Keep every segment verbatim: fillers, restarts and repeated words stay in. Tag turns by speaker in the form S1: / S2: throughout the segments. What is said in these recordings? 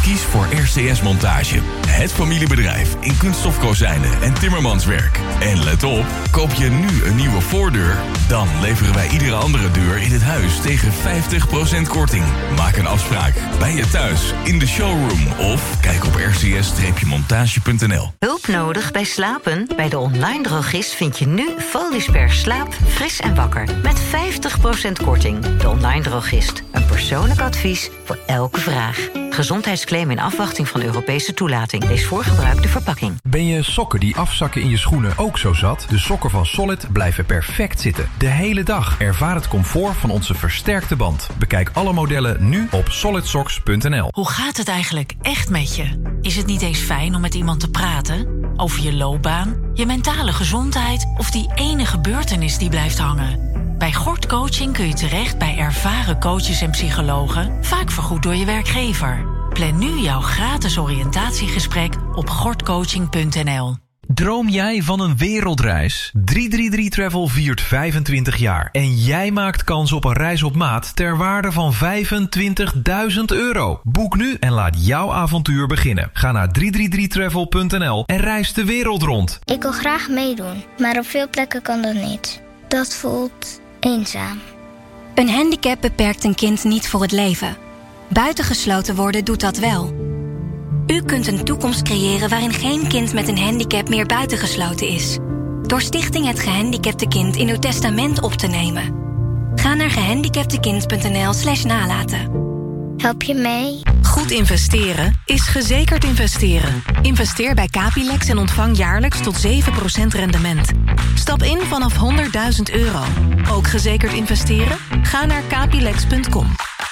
S1: Kies voor R C S Montage. Het familiebedrijf in kunststofkozijnen en timmermanswerk. En let op, koop je nu een nieuwe voordeur, dan leveren wij iedere andere deur in het huis tegen vijftig procent korting. Maak een afspraak bij je thuis, in de showroom of kijk op r c s montage punt n l.
S2: Hulp nodig bij slapen? Bij de online drogist vind je nu Foliesberg Slaap fris en wakker. Met vijftig procent korting. De online drogist. Een persoonlijk advies voor elke vraag. Gezondheidsclaim in afwachting van Europese toelating. Lees voor gebruik de verpakking.
S3: Ben je sokken die afzakken in je schoenen ook zo zat? De sokken van Solid blijven perfect zitten. De hele dag. Ervaar het comfort van onze versterkte band. Bekijk alle modellen nu op solid socks punt n l.
S4: Hoe gaat het eigenlijk echt met je? Is het niet eens fijn om met iemand te praten? Over je loopbaan, je mentale gezondheid of die ene gebeurtenis die blijft hangen? Bij Gort Coaching kun je terecht bij ervaren coaches en psychologen, vaak vergoed door je werkgever. Plan nu jouw gratis oriëntatiegesprek op gortcoaching punt n l.
S3: Droom jij van een wereldreis? drie drie drie Travel viert vijfentwintig jaar. En jij maakt kans op een reis op maat ter waarde van vijfentwintigduizend euro. Boek nu en laat jouw avontuur beginnen. Ga naar drie drie drie travel punt n l en reis de wereld rond.
S5: Ik wil graag meedoen, maar op veel plekken kan dat niet. Dat voelt eenzaam.
S6: Een handicap beperkt een kind niet voor het leven. Buitengesloten worden doet dat wel. U kunt een toekomst creëren waarin geen kind met een handicap meer buitengesloten is. Door Stichting Het Gehandicapte Kind in uw testament op te nemen. Ga naar gehandicaptekind punt n l slash nalaten.
S5: Help je mee?
S4: Goed investeren is gezekerd investeren. Investeer bij Capilex en ontvang jaarlijks tot zeven procent rendement. Stap in vanaf honderdduizend euro. Ook gezekerd investeren? Ga naar capilex punt com.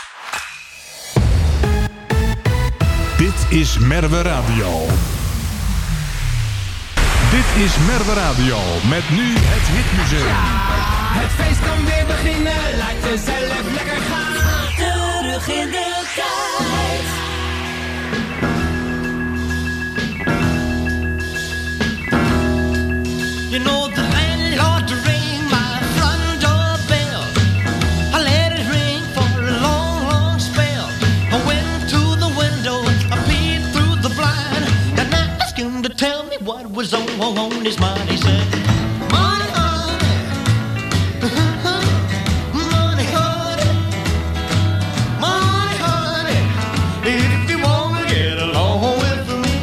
S7: Dit is Merwe Radio. Dit is Merwe Radio met nu het Hitmuseum.
S8: Ja, het feest kan weer beginnen, laat jezelf lekker gaan. Terug in de tijd. You know the landlord ring my front door bell. I let it ring for a long, long spell. I went to the window, I peeped through the blind, and I asked him to tell me what was on, on his mind. He said, money, honey, money, honey, money, honey, if you want to get along with me.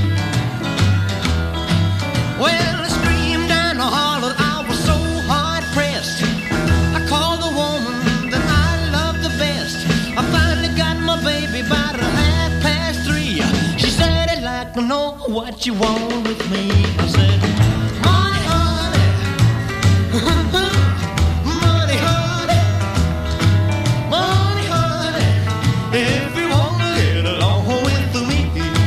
S8: Well, I screamed and I hollered, I was so hard pressed. I called the woman that I love the best. I finally got my baby by the half past three. She said, I'd like to know what you want with me. I said, money, honey, money, honey, money, honey, if you want to get along with me.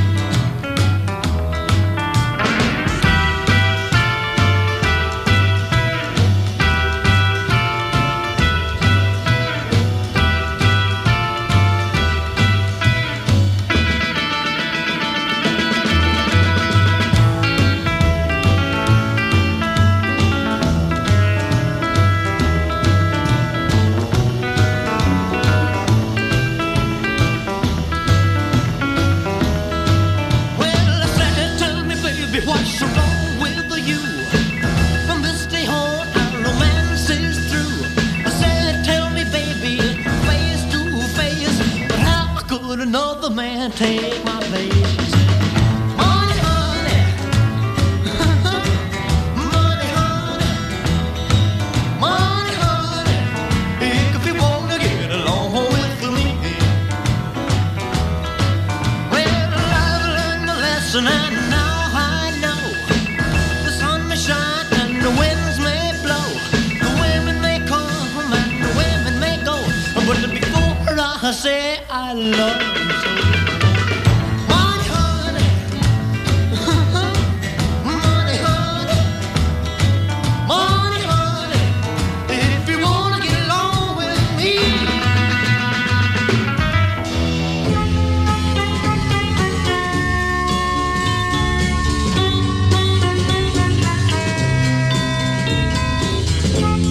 S8: Well, I said, tell me, baby, what's wrong with you? From this day on, our romance is through. I said, tell me, baby, face to face, but how could another man take my place? She said, money, honey, money, honey, money, honey, if you want to get along with me. Well, I've learned a lesson and now I know the sun may shine and the winds may blow, the women may come and the women may go, but before I say I love you so, money, honey, money, honey, money, honey, if you want to get along with me.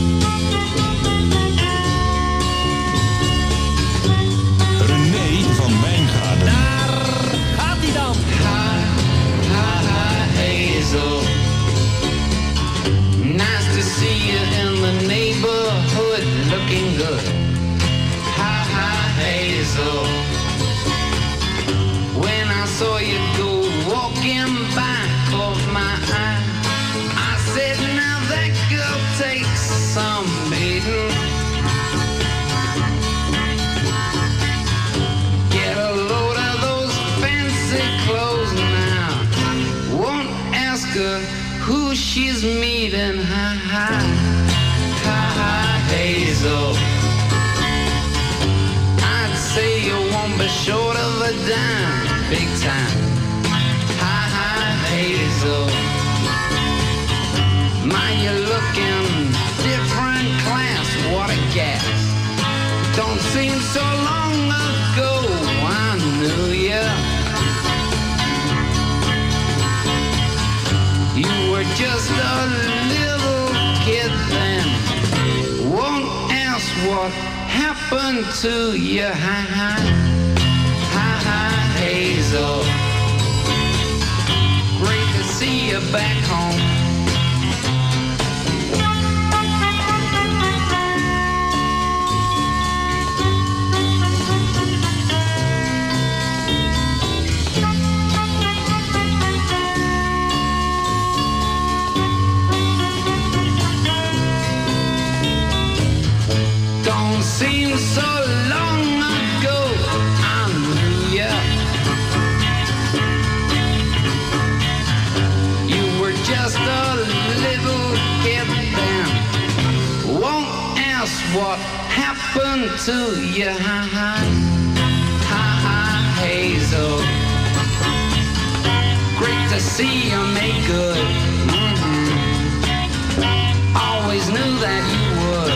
S7: René van
S9: saw you go walking by, caught my eye. I said, now that girl takes some beating. Get a load of those fancy clothes now. Won't ask her who she's meeting. Ha ha, ha ha, Hazel. I'd say you won't be short of a dime, big time. Ha ha, Hazel. My, you're looking different class, what a gas. Don't seem so long ago I knew ya. You were just a little kid then. Won't ask what happened to you. Ha ha, ha ha, Hazel. Great to see you back home. Seems so long ago I knew ya. You were just a little kid then. Won't ask what happened to you. Ha ha, ha ha, Hazel. Great to see you make good. Mm-hmm. Always knew that you would.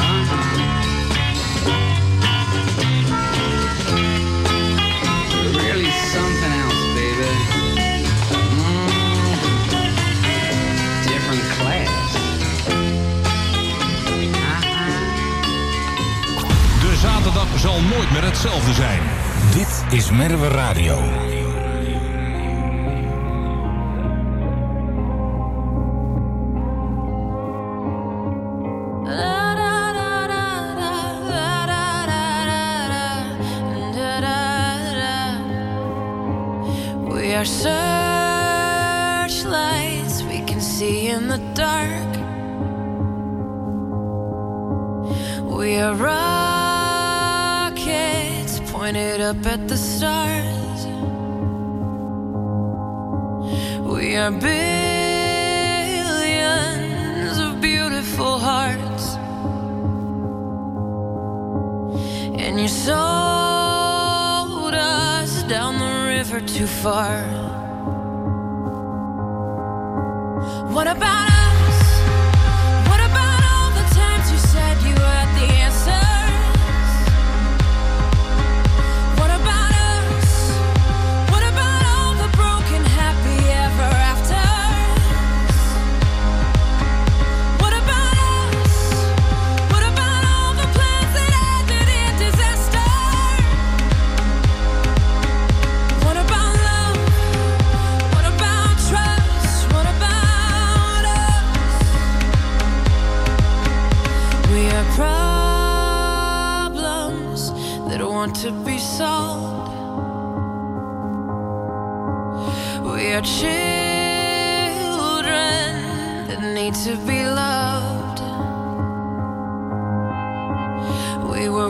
S9: Something else, baby. Mm, different class.
S7: De zaterdag zal nooit meer hetzelfde zijn.
S10: Dit is Merwe Radio.
S11: We are searchlights we can see in the dark. We are rockets pointed up at the stars. We are billions of beautiful hearts. And you sold us down the river too far. What about us? What about all the times you said you had the answers? What about us? What about all the broken happy ever afters? What about us? What about all the plans that ended in disaster? What about love? What about trust? What about us? We are problems that want to be solved. We are children that need to be loved. We were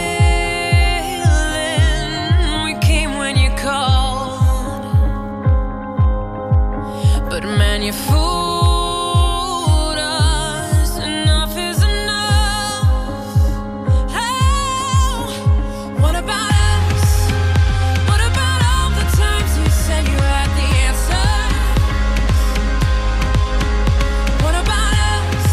S11: willing, we came when you called. But man, you fooled us. Enough is enough. Oh, what about us? What about all the times you said you had the answer? What about us?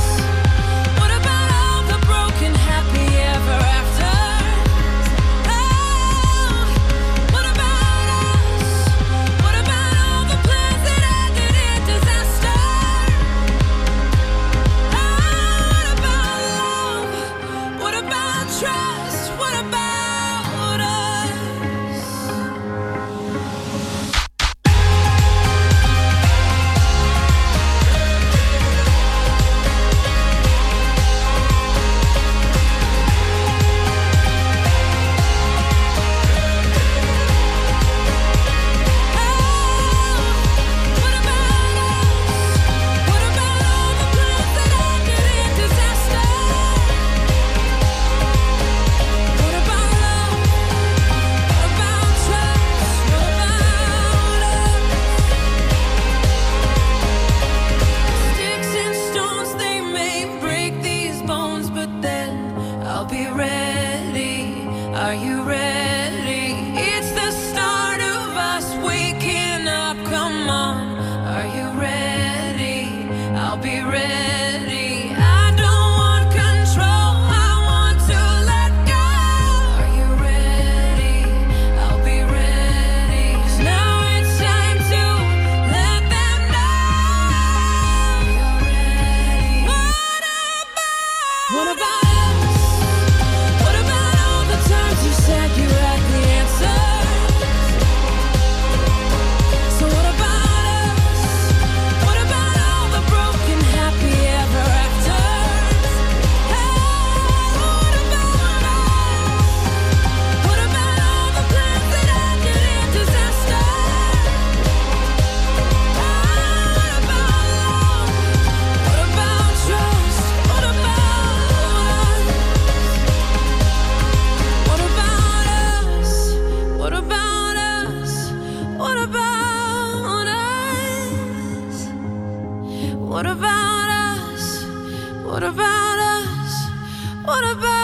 S11: What about us? What about us? What about us?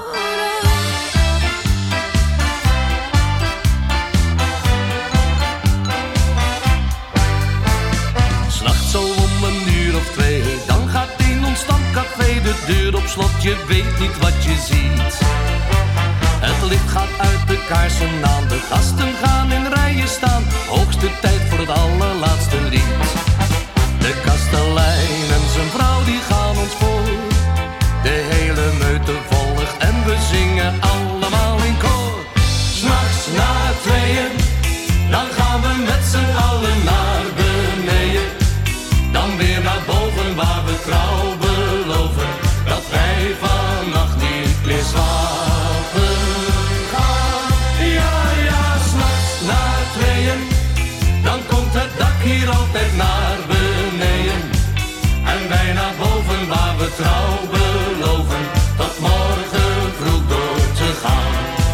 S8: 'S Nachts zo om een uur of twee, dan gaat in ons stamcafé de deur op slot. Je weet niet wat je ziet. Het licht gaat uit, de kaarsen aan, de gasten gaan in rijen staan. Hoogste tijd voor het allerlaatste lied. De kastelein en zijn vrouw die gaan ons voor. De hele meute volgt en we zingen allemaal in koor. 'S Nachts na tweeën, dan gaan we met z'n allen naar beneden. Dan weer naar boven waar we trouw beloven dat wij vannacht niet meer slapen gaan. Ja, ja, 's nachts na tweeën, dan komt het dak hier altijd naar beneden. En wij naar boven waar we trouw beloven tot morgen vroeg door te gaan.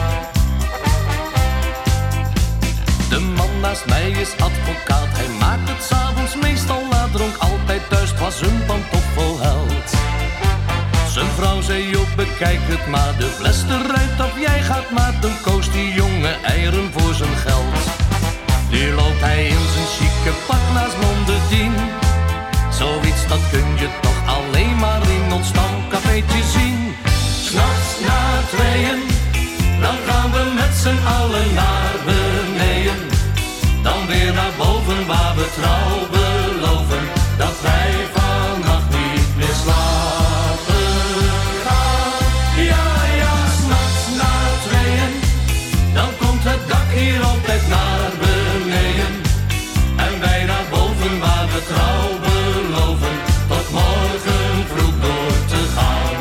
S8: De man naast mij is advocaat, hij maakt het 's avonds meestal laat. Dronk altijd thuis, het was een pantoffelheld. Zijn vrouw zei op, bekijk het maar, de fles eruit of jij gaat maar. Dan koos die jongen eieren voor zijn geld. Nu loopt hij in zijn chique pak naast Mondedien. Zoiets dat kun je toch alleen maar in ons stamcafeetje zien. 'S Nachts na tweeën, dan gaan we met z'n allen naar beneden. Dan weer naar boven waar we trouw beloven dat wij vannacht niet meer slapen gaan. Ja, ja, 's nachts na tweeën, dan komt het dak hier altijd naar beneden. En wij naar boven waar we trouw beloven tot morgen vroeg door te gaan.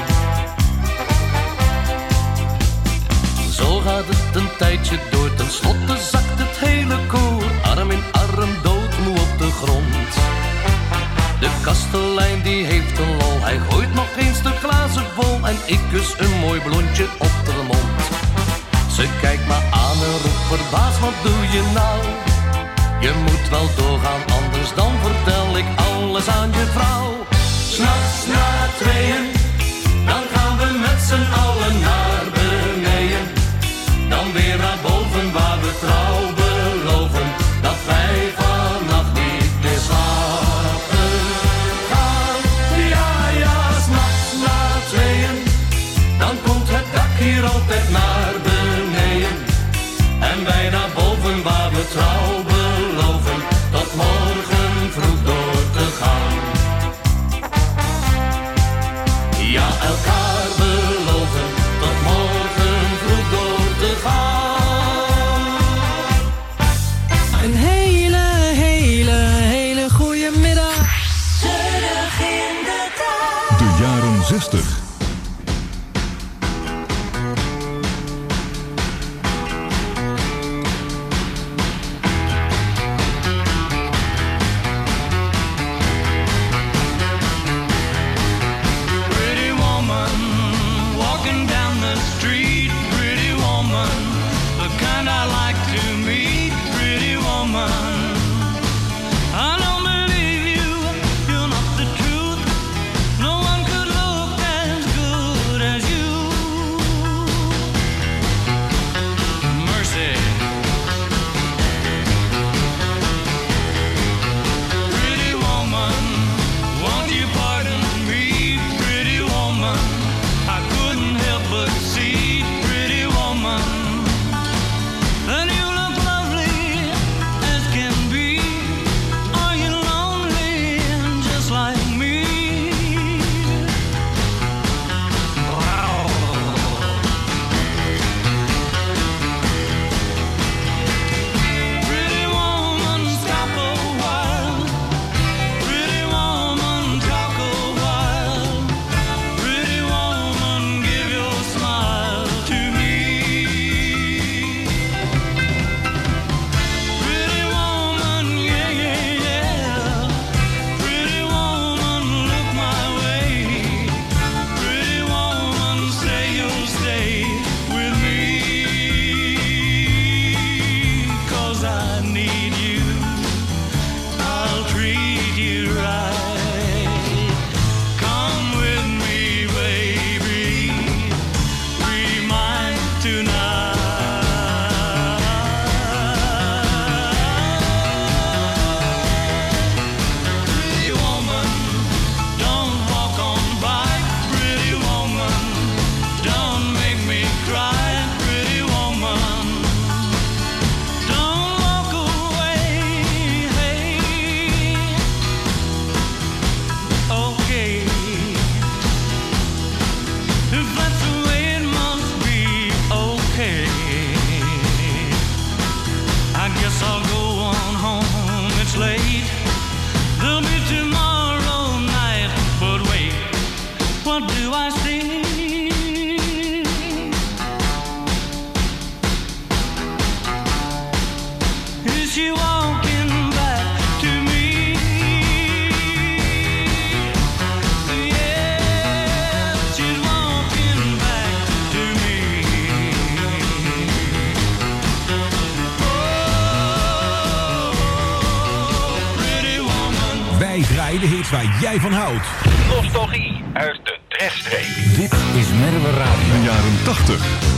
S8: Zo gaat het een tijdje door, ten slotte zakt het hele koor. Arm in arm, doodmoe op de grond. De kastelein die heeft een lol, hij gooit nog eens de glazen vol. En ik kus een mooi blondje op de mond. Ze kijkt me aan en roept verbaasd, wat doe je nou? Je moet wel doorgaan, anders dan vertel ik alles aan je vrouw. 'S Nachts na tweeën, dan gaan we met z'n allen naar beneden. Dan weer naar boven waar we trouw beloven dat wij vannacht niet meer slapen gaan. Ja, ja, 's nachts na tweeën, dan komt het dak hier altijd naar beneden. En wij naar boven waar we trouw beloven tot morgen vroeg door te gaan. Ja, elkaar beloven tot morgen vroeg door te gaan.
S11: Een hele, hele, hele goede middag. Terug in de tijd.
S7: De jaren zestig.
S11: Pretty woman, walking down the street. Pretty woman, the kind I like to meet. Pretty woman, I don't believe you, you're not the truth. No one could look as good as you. Mercy. Pretty woman, won't you pardon me? Pretty woman, I couldn't help but see. Pretty woman, that you look lovely as can be. Are you lonely just like me? Wow. Pretty woman, stop a while. Pretty woman, talk a while. Pretty woman, give your smile to me. Pretty woman, yeah, yeah, yeah. Pretty woman, look my way. Pretty woman, say you'll stay with me. 'Cause I need you. I'll treat you right. Is she walking back to me? Yeah, she's walking back to me. Oh, pretty woman.
S10: Wij draaien de hits waar jij van houdt.
S12: Nostalgie uit de Trefstreek.
S10: Dit is Merwe Radio.
S7: De jaren tachtig.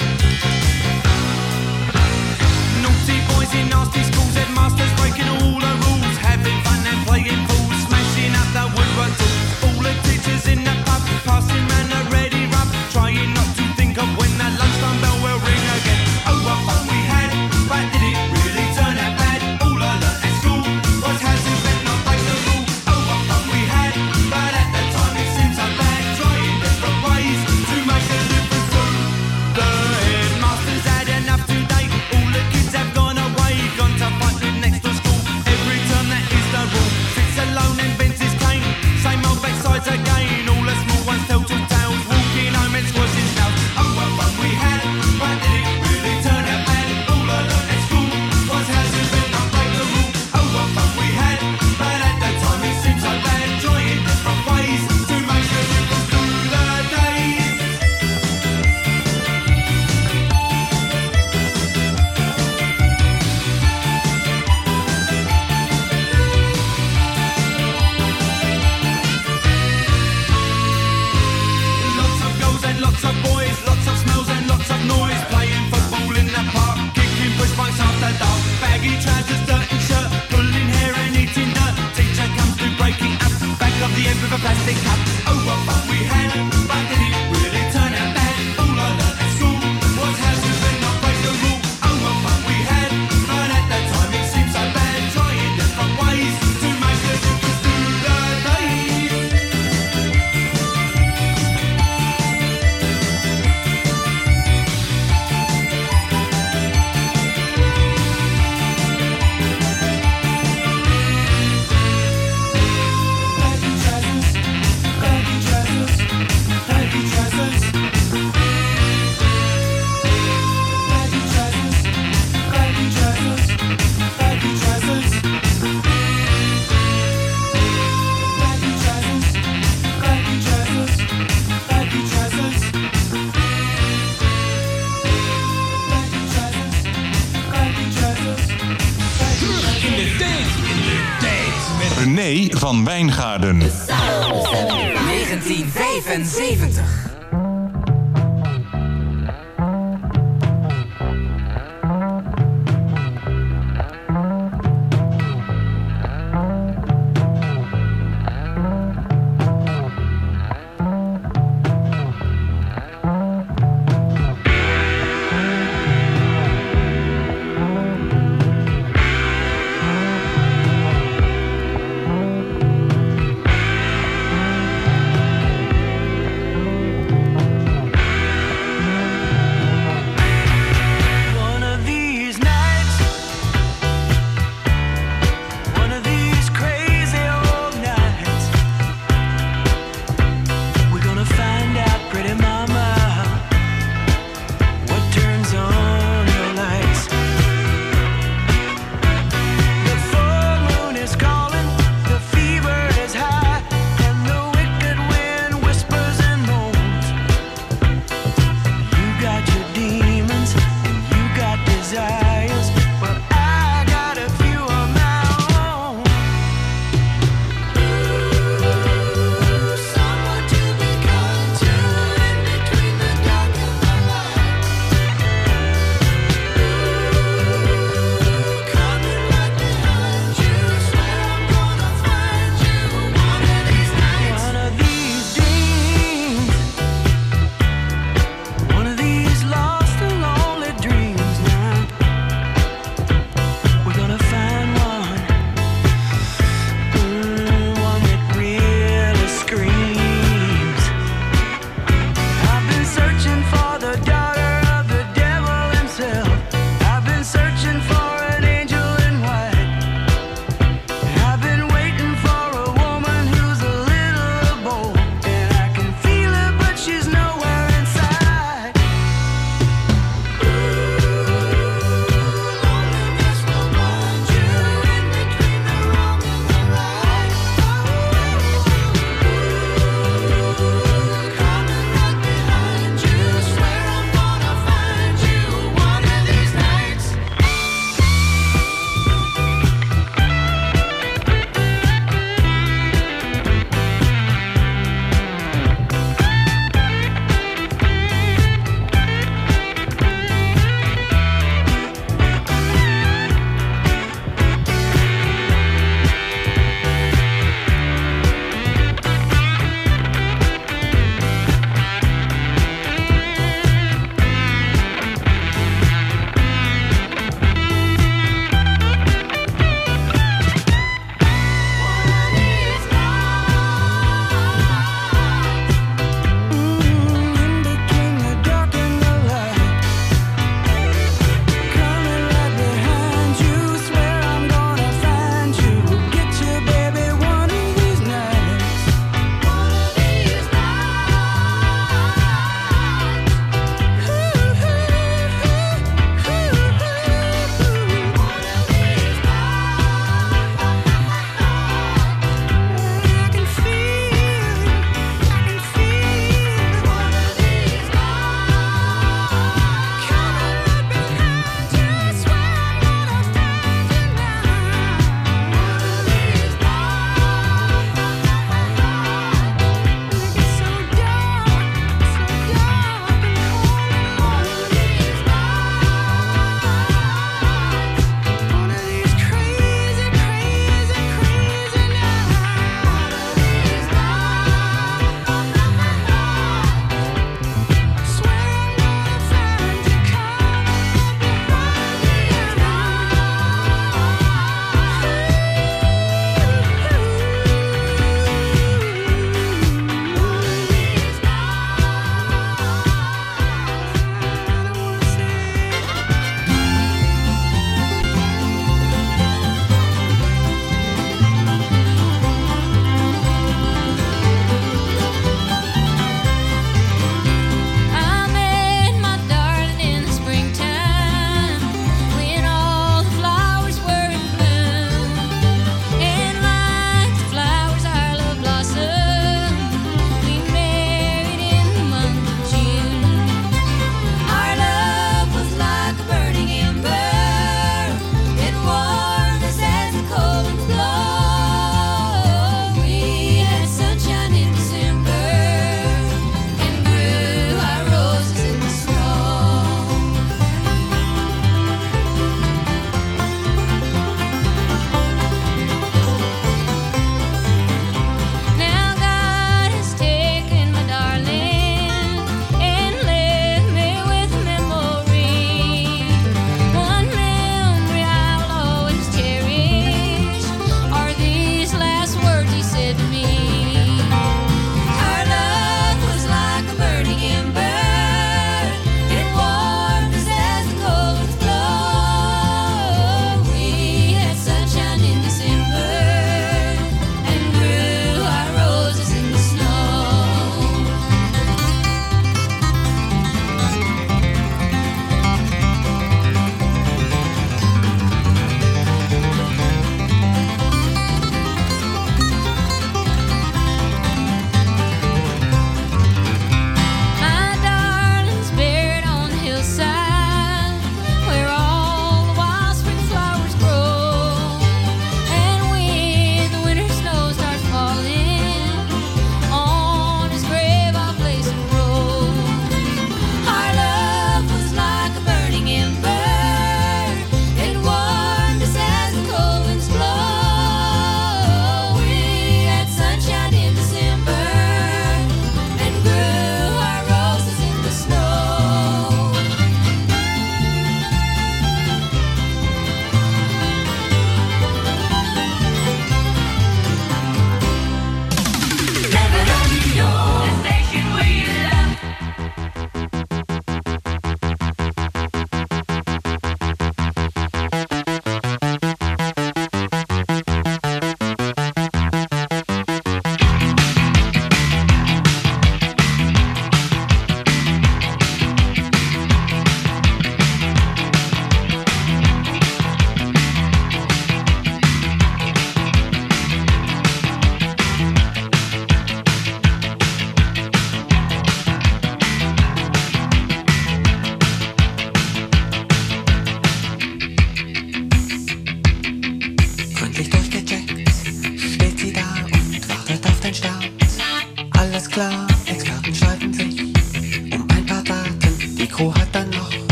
S11: Naughty boys in nasty schools, headmasters breaking all the rules, having fun and playing fools, smashing up the woodwork tools. All the teachers in the pub, passing round the ready rub, trying not to think of when the lunchtime bell will ring again. Oh, what fun we had, but did it really turn out bad? All I learnt at school was how to bet, not break the rule. Oh, what fun we had, but at the time it seemed so bad, trying different ways to make a difference too. The headmasters had enough today. All the kids have gone away, gone to fight with next to school. Every term that is the rule. Sits alone and bends his cane. Same old backsides again. All the small ones tell two tales. Walking home and squashing snails. Oh, what fun we had, but did it really turn out bad? All I learnt at school was how to bet, not break the rule. Oh, what fun we had, but at the time it seemed so bad. Trying different ways to make a difference through the days. Lots of girls and lots of boys, lots of smells and lots of noise. Playing football in the park, kicking push bikes after dark. Baggy trousers, dirty shirt, pulling hair and eating dirt. Teacher comes to break it up, back of the end with a plastic cup. Oh, what fun we had, but did it really turn out bad? All I learnt at school was how to bet, not break the rule. Oh, what fun we had, but at that time it seemed so bad. Trying different ways to make a difference through the days. Baggy trousers, baggy trousers, baggy trousers. Baggy trousers, baggy trousers, baggy trousers. Baggy trousers, baggy trousers, baggy trousers. Baggy trousers, baggy trousers, baggy
S7: In de tijd, in de tijd. Met René van Wijngaarden.
S13: negentien vijfenzeventig.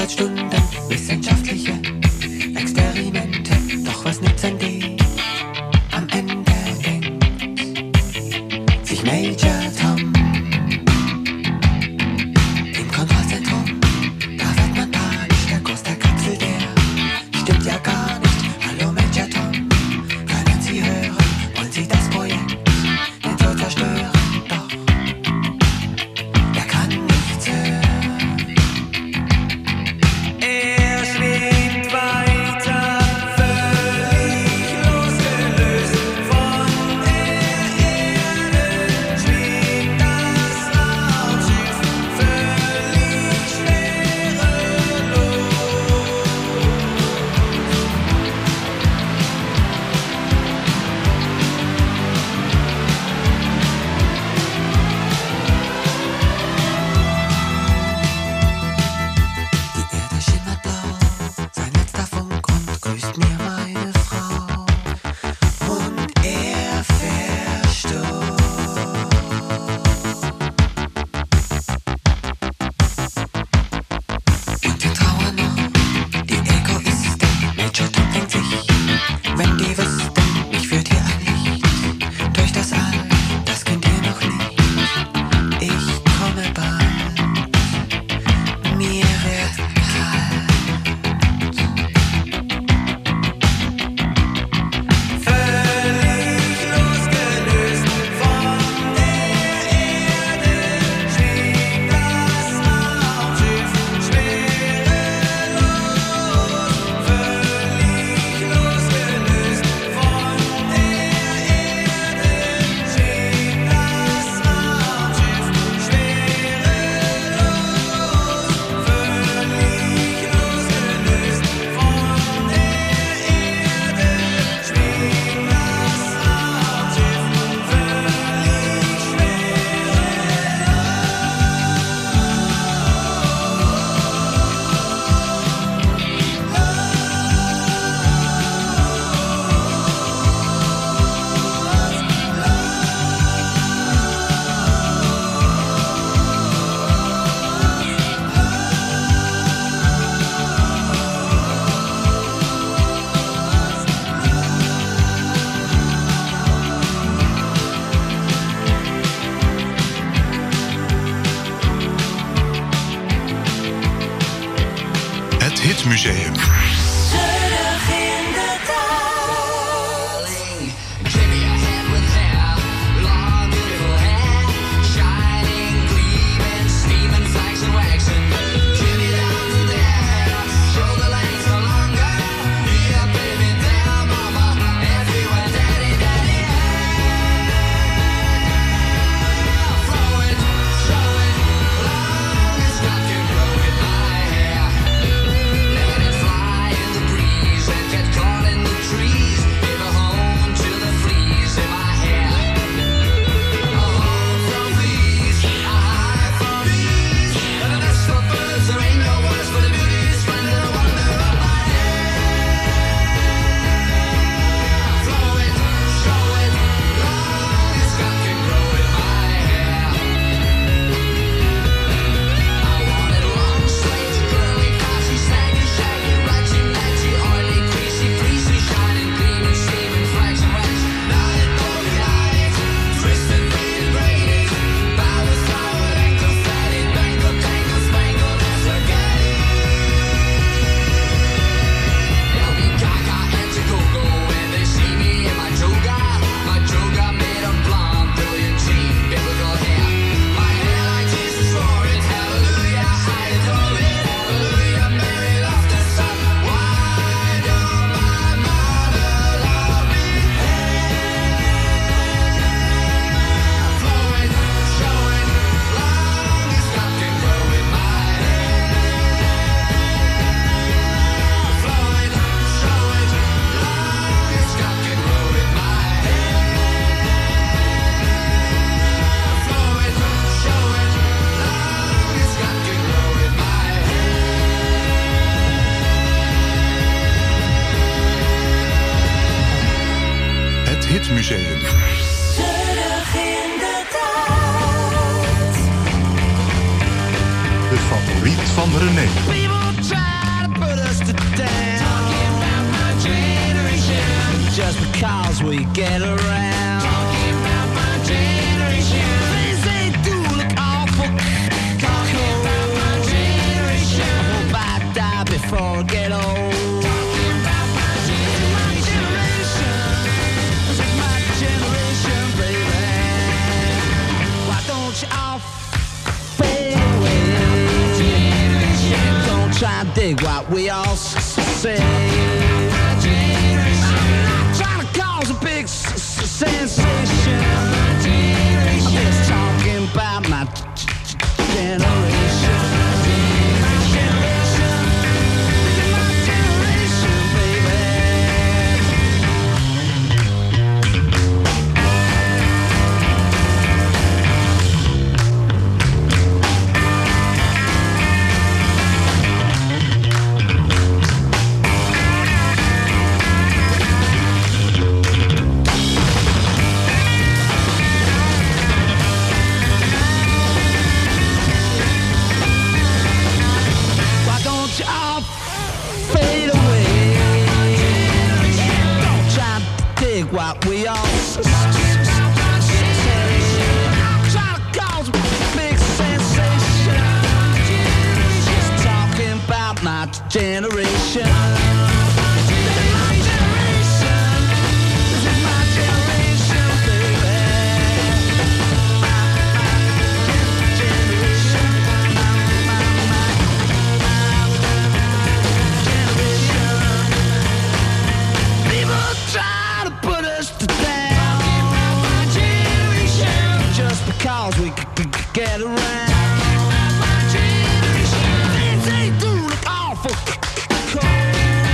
S13: seit Stunden wissenschaftliche Experimente. Doch was nützt an die am Ende denkt sich Major Tom im Kontrollzentrum. Da wird man panisch, der Kurs der Kapsel, der stimmt ja gar nicht. Hallo Major Tom, können Sie hören? Wollen Sie das Projekt nicht so zerstören? Doch er kann nichts hören. Er schwebt weiter, völlig losgelöst von der Erde, schwebt das Raumschiff völlig schwerelos. Die Erde schimmert blau, sein letzter Funk und grüßt mir meine Frau. Und er verstummt. Und wir trauern noch, die Egoisten. Major Tom denkt sich, wenn die wüssten, mich führt hier ein Licht durch das All, das könnt ihr noch nicht. Ich komme bald, mir wird kalt. Völlig losgelöst von der Erde schwebt das Raumschiff schwerelos. Völlig losgelöst von der Erde schwebt das Raumschiff schwerelos. Völlig losgelöst von der Erde schwebt das Raumschiff
S7: Het Hitmuseum.
S8: Terug in de tijd. Give me a hand with hair, long beautiful hair, shining, gleaming, steaming, flags and waxing. Give me down to there, shoulder length no longer. Here, baby, there, mama, everywhere, daddy, daddy, hair. Flow it, show it, long as God can grow it, my hair. Let it fly in the breeze and get caught in the trees. Give a home to the fleas in my hair. A home from fleas, a hive from bees, and a nest for birds. There ain't no words for the beauty, splendor, wonder of my hair. Flow it, show it, long as God can grow it, my hair. I want it long, straight, curly, glossy, snaggy, shaggy, ratchy, matchy, oily, greasy, greasy, shining, gleaming, steaming, flags and wax. Knotted, bowly, eyed, twisted, braided, braided, bowers, flowered, ankle, fatted, bangled, tangled, spangled, and spaghetti. They'll be gaga and Chicago when they see me in my toga. My toga made of blonde, brilliant jean, biblical hair. My hair like Jesus for it, hallelujah, I adore it, hallelujah, Mary loved the sun. Why don't my mother love me? Flow it, show it, long as God can grow it, my hair. Flow it, show it, long as God can grow it, my hair. Flow it, show it, long as God can grow it, my
S7: Het Hitmuseum.
S8: Terug in de tijd.
S7: De Van favoriet van René.
S8: People try to put us to down. Talking about my generation. Just because we get around. Talking about my generation. Things they do look awful. Talking about my generation. I hope I die before I get old. Talking about my generation. This is my generation, baby. Why don't you all fade away? Don't try and dig what we all say. I'm not trying to cause a big s- s- sensation. I'm just talking about my g- g- generation. My generation. This is my generation, baby. Why don't you all fade away? Don't try to dig what we all s- s- s- say. I'm trying to cause a big sensation. Just talking about my generation. This is my generation. This is my generation, baby. My, my generation. My, my, my. People try to put us to down. Just because we c- c- get around. Things they do look awful cold.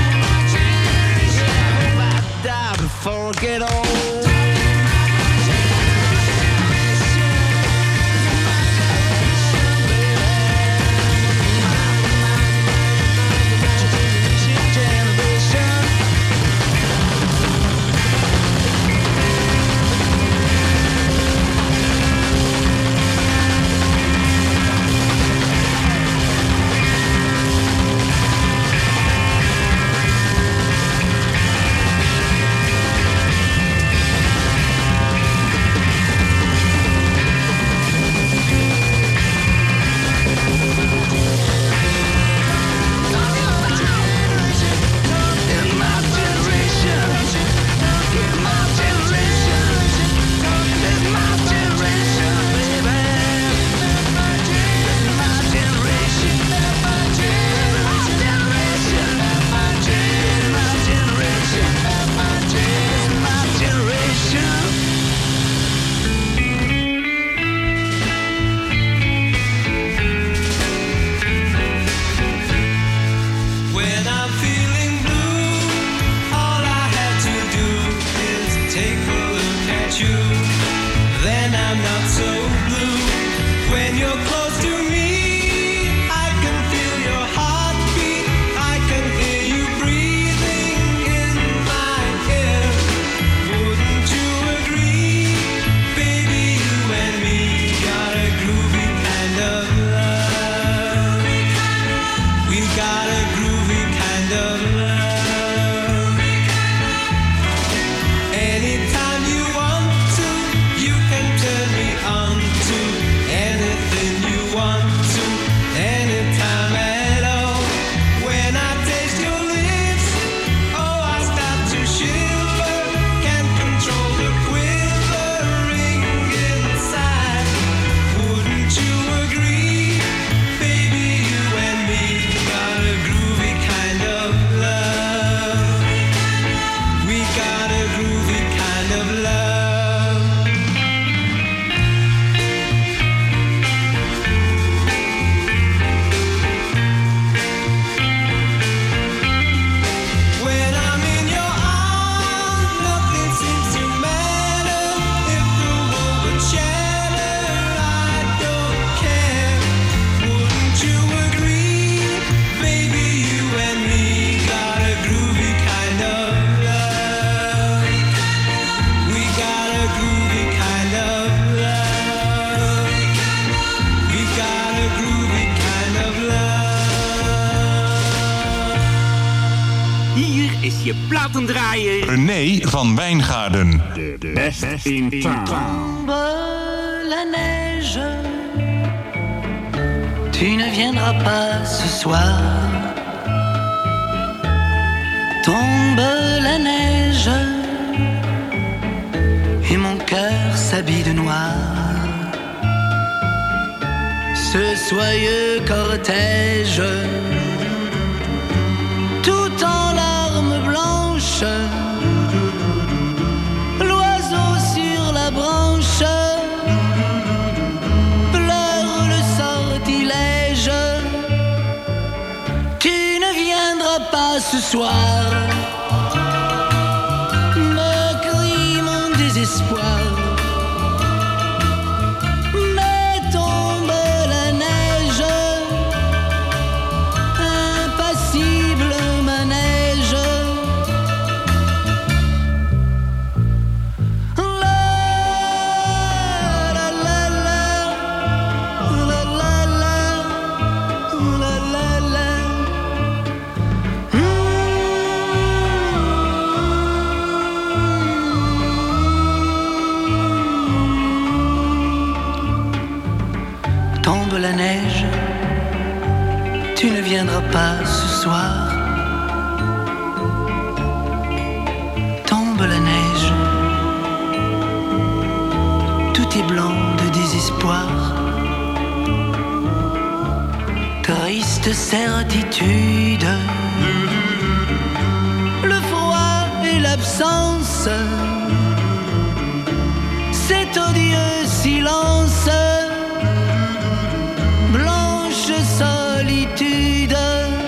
S14: je platendraaier.
S7: René van Wijngaarden.
S14: De best in town.
S15: Tombe la neige, tu ne viendras pas ce soir. Tombe la neige, et mon cœur s'habille de noir. Ce soyeux cortège, tout en larmes blanches, l'oiseau sur la branche pleure le sortilège. Tu ne viendras pas ce soir, me crie mon désespoir. La neige, tu ne viendras pas ce soir. Tombe la neige, tout est blanc de désespoir. Triste certitude, le froid et l'absence, cet odieux silence. Solitude,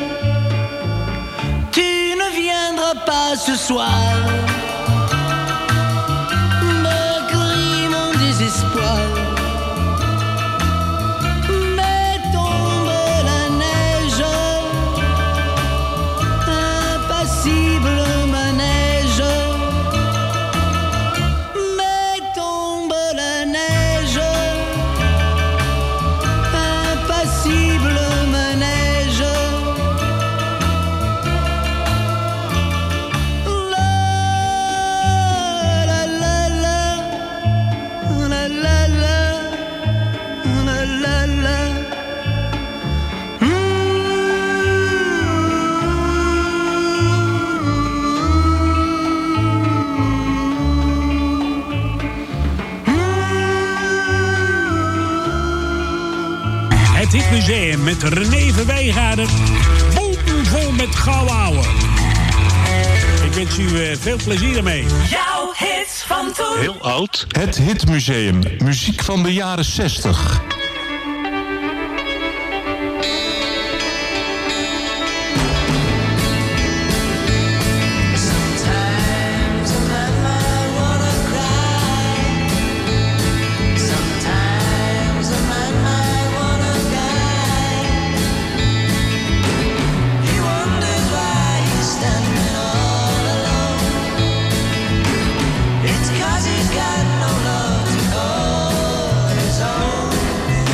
S15: tu ne viendras pas ce soir, me crie mon désespoir. Mais tombe la neige, impassible manège. Mais tombe la neige, impassible.
S14: Het Hitmuseum met René van Wijngaarden. Bomvol met gouden ouwe. Ik wens u uh, veel plezier ermee.
S16: Jouw hits van toen.
S7: Heel oud. Het Hitmuseum. Muziek van de jaren zestig.
S16: It's 'cause he's got no love to call his own.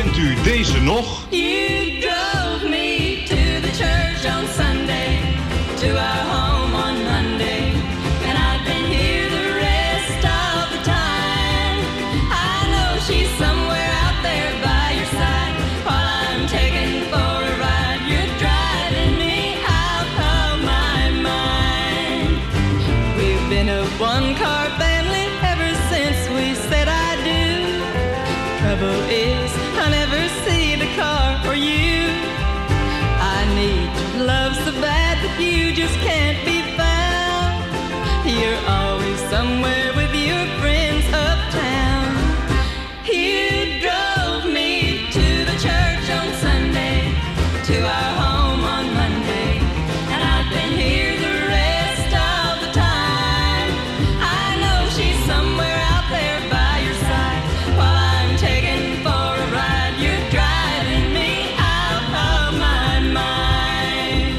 S7: Kent u deze nog?
S16: You drove me to the church on Sunday, to our home on Monday, and I've been here the rest of the time. I know she's somewhere out there by your side, while I'm taking for a ride. You're driving me out of my mind. We've been a one-car family ever since we said I do. Trouble is, I never see the car for you. I need your love so bad, but you just can't be found. You're always somewhere with your friends uptown. You drove me to the church on Sunday, to our home on Monday, and I've been here the rest of the time. I know she's somewhere out there by your side, while I'm taking for a ride. You're driving me out of my mind.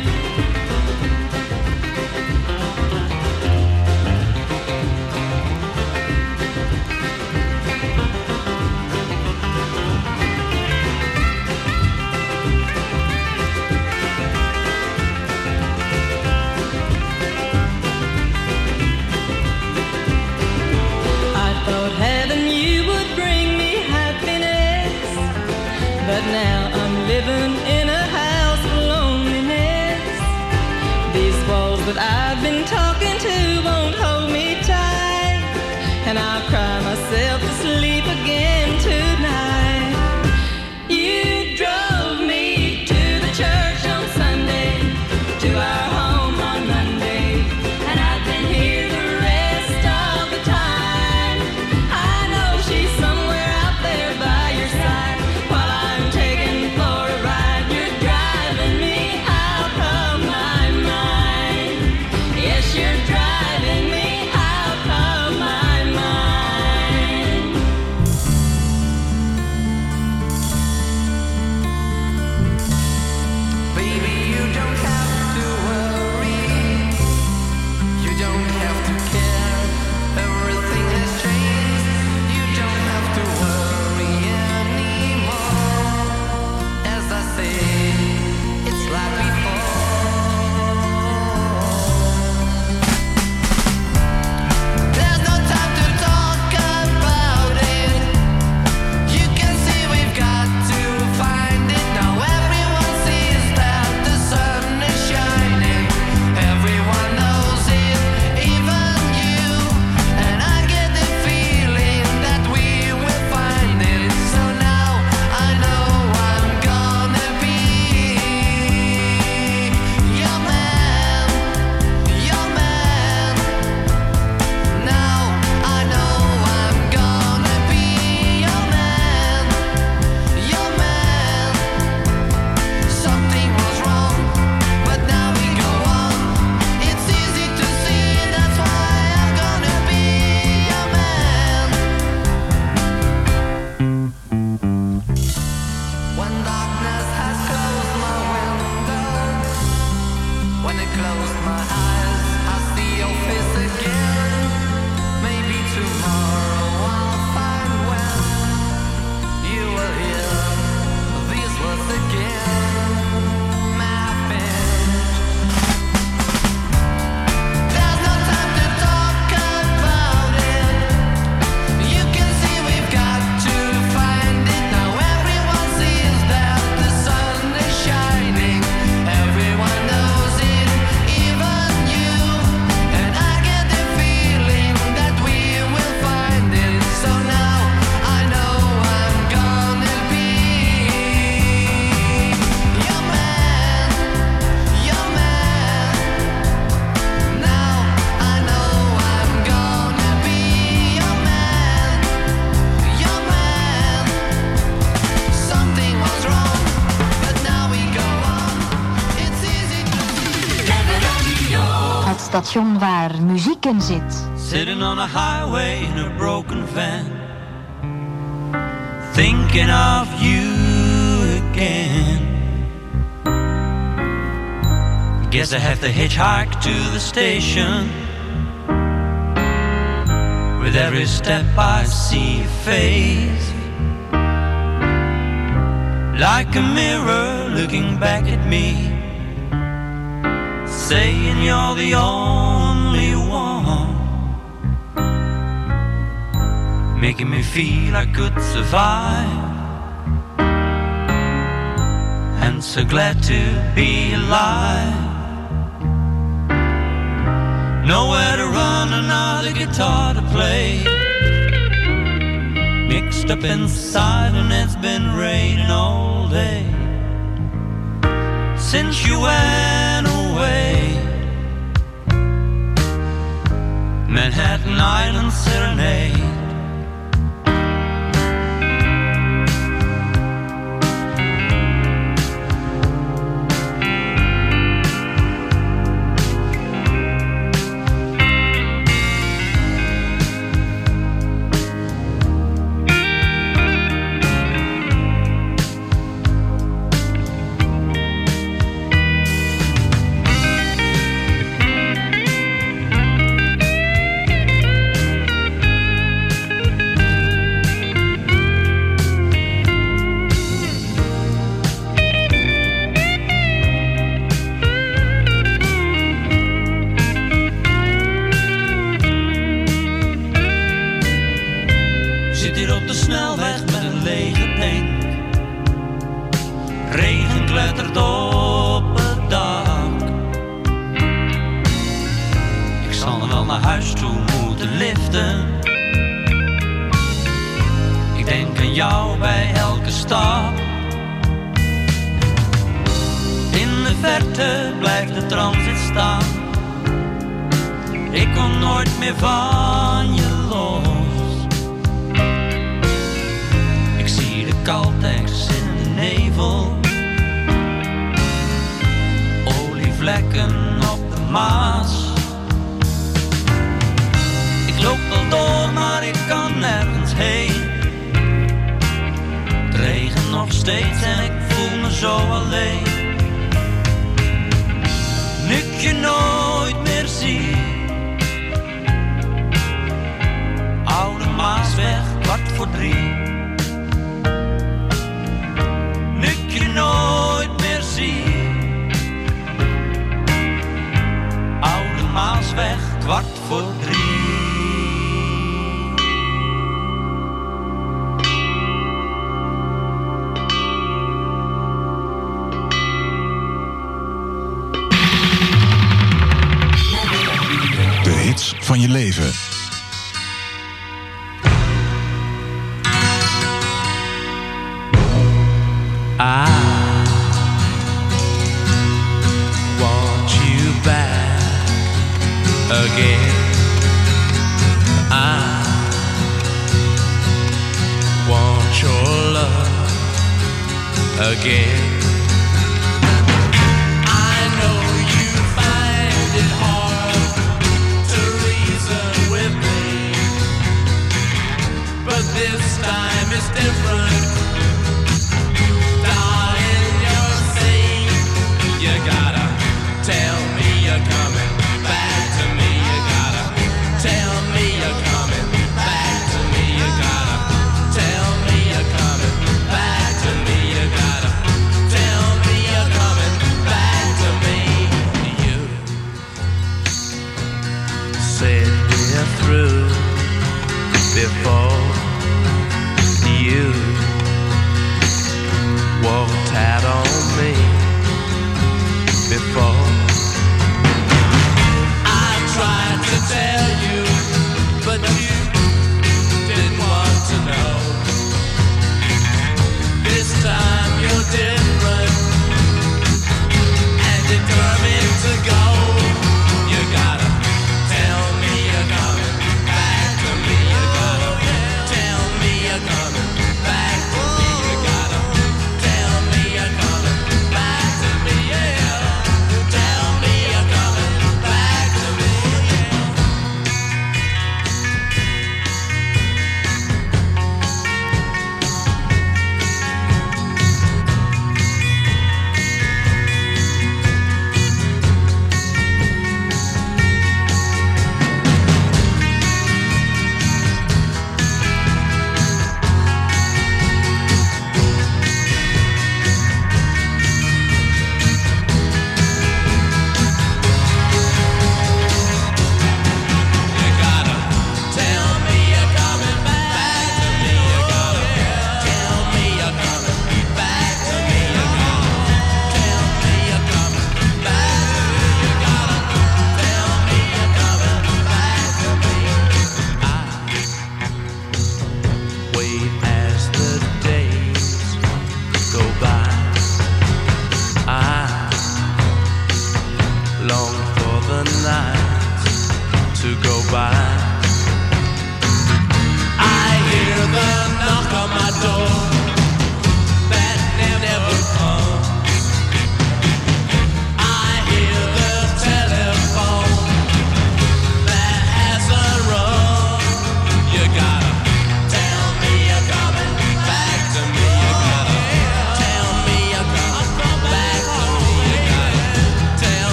S16: I thought heaven you would bring me happiness, but now I'm living in a house of loneliness. These walls that I've been talking to won't hold me tight, and I'll cry myself to sleep again tonight. You drove me to the church on Sunday, to our home on Monday, and I've been here the rest of the time. I know she's somewhere out there by your side, while I'm taking for a ride. You're driving me out of my mind. Yes, you're driving me out of my mind.
S15: Baby, you don't have to worry. You don't have to care. Everything has changed. You don't have to worry anymore. As I say, it's like before. There's no time to talk about it. You can see we've got to find it now. Everyone sees that the sun is shining. Everyone knows it, even you. And I get the feeling that we will find it. So now I know I'm gonna be your man, your man. Now I know I'm gonna be your man, your man. Something was wrong, but now we go on. It's easy to see, that's why I'm gonna be your man. When darkness has closed my window, when it closed my eyes, I see your face again. Maybe tomorrow I'll find when you will hear these words again, my friend. There's no time to talk about it. You can see we've got to find it now. Everyone sees that the sun is shining. Everyone knows it, even you. And I get the feeling that we will find it. So now I know I'm gonna be your man, your man. Now I know I'm gonna be your man, your man. Something was wrong, but now we go on. It's easy to
S17: Het station waar muziek in zit.
S11: Sitting on a highway in a broken van, thinking of you again. Guess I have to hitchhike to the station. With every step I see your face. like a mirror looking back at me, saying you're the only one, making me feel I could survive, and so glad to be alive. Nowhere to run, another guitar to play, mixed up inside, and it's been raining all day since you went away. Manhattan Island Serenade.
S7: Van je leven.
S11: I want you back again. I want your love again. I know you find it hard to reason with me, but this time it's different. Tell me you're coming back to me, you gotta tell me you're coming back to me, you gotta tell me you're coming back to me, you gotta tell me you're coming back to me. You said we're through before, you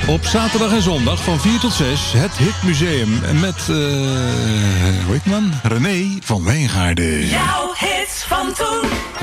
S18: Op zaterdag en zondag van vier tot zes het Hitmuseum met, uh, hoe heet man? René van Wijngaarden.
S15: Jouw hits van toen.